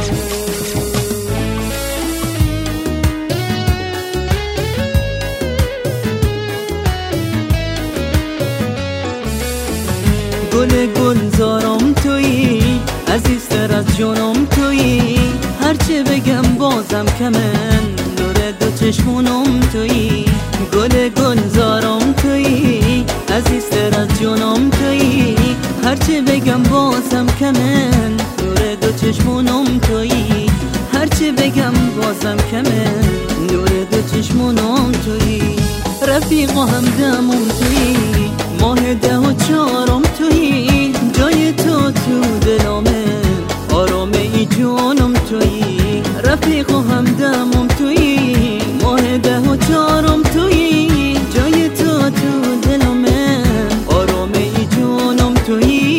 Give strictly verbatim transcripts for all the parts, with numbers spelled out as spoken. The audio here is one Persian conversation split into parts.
گل گلزارم تویی، عزیزتر از جانم تویی، هرچه بگم بازم کمه، نور دو چشمونم تویی. گل گلزارم تویی، عزیزتر از جانم تویی، هرچه بگم بازم کمه، نور دو چشمونم تویی. هرچه بگم بازم کمه، نور دو چشمونم تویی. رفیق و همدمم تویی، ماه ده و چارم تویی، جای تو تو دلامه، آرامه ای جانم تویی. رفیق و همدمم تویی، ماه ده و چارم تویی، جای تو تو دلامه، آرامه ای جانم تویی.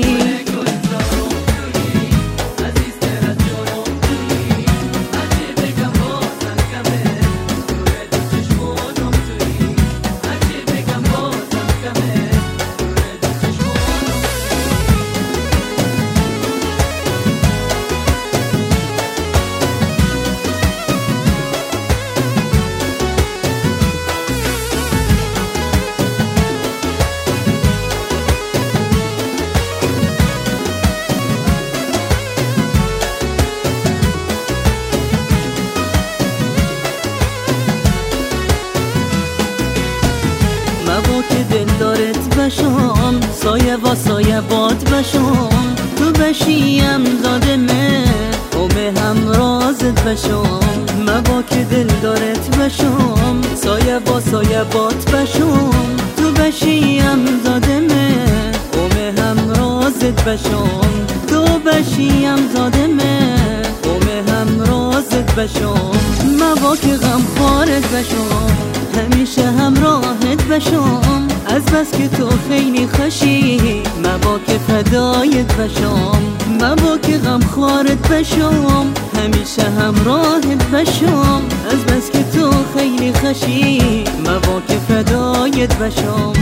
مبا که دلدارت بشم، سایه و سایه باد بشم، تو بشیم زاده مه اومه هم رازت بشم. مبا که دلدارت بشم، سایه و سایه باد بشم، تو بشیم زاده مه اومه هم رازت بشم. تو بشیم زاده مه اومه هم رازت بشم. مبا که غم خارت بشم، همیشه همراهت بشم، از بس که تو خیلی خوشی، مبا که فدایت بشم. مبا که غم خارت بشم، همیشه همراهت بشم، از بس که تو خیلی خوشی، مبا که فدایت بشم.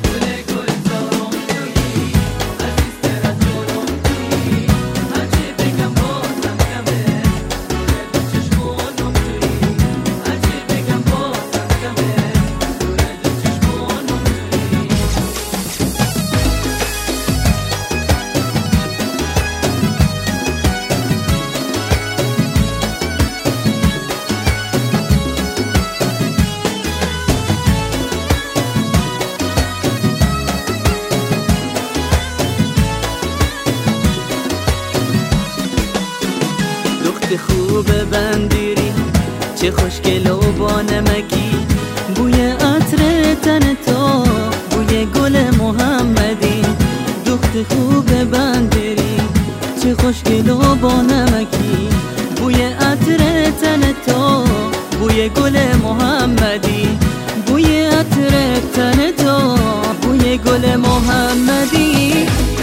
خوب بندیری چه خوشگل و با نمکی، بوی عطر تن تو، بوی گل محمدی. دخت خوب بندیری چه خوشگل و با نمکی، بوی عطر تن تو، بوی گل محمدی. بوی عطر تن تو، بوی گل محمدی.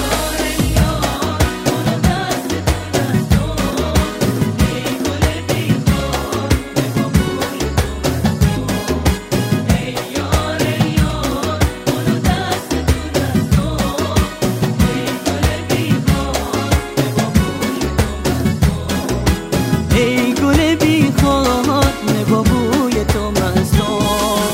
ای گل بی خار با بوی تو مستم،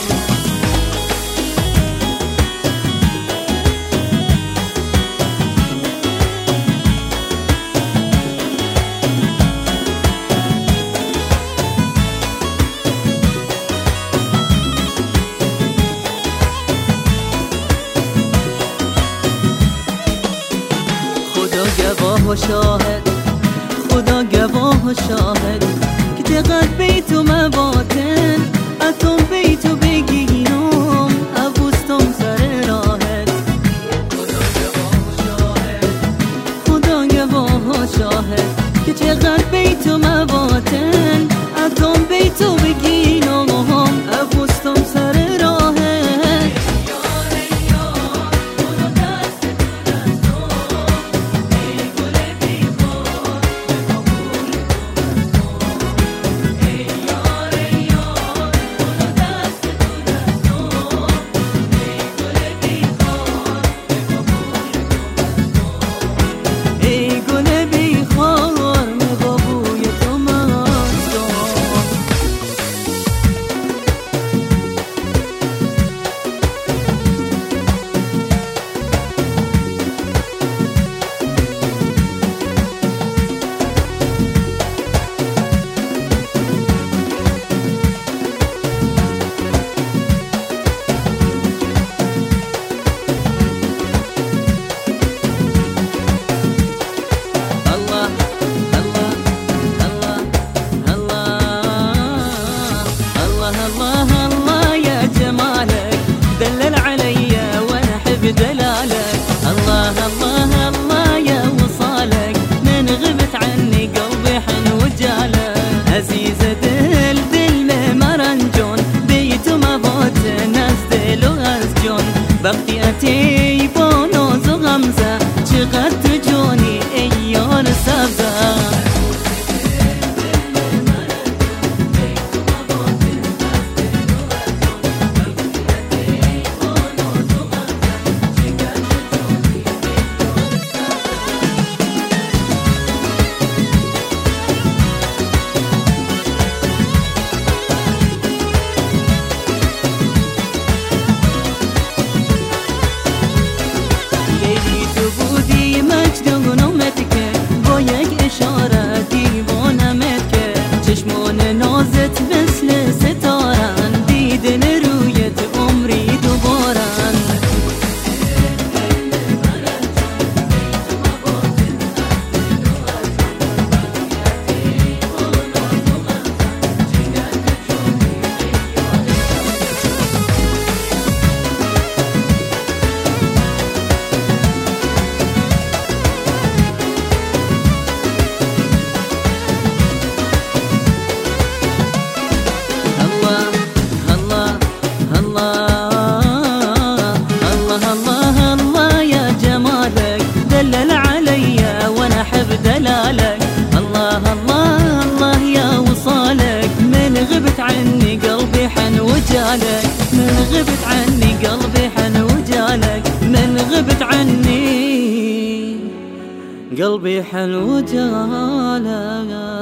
خدا گواه و شاهد، خدا گواه و شاهد که چقدر بی تو مباطن، اتم بی تو بگیرم عبوستم سر راحت. خدا گواه و شاهد، خدا گواه و شاهد که چقدر بی تو مباطن، اتم بی تو بگیرم عبوستم سر راحت. ای گل بی خار با جالك من غبت عني قلبي حن وجالك من غبت عني قلبي حن وجالك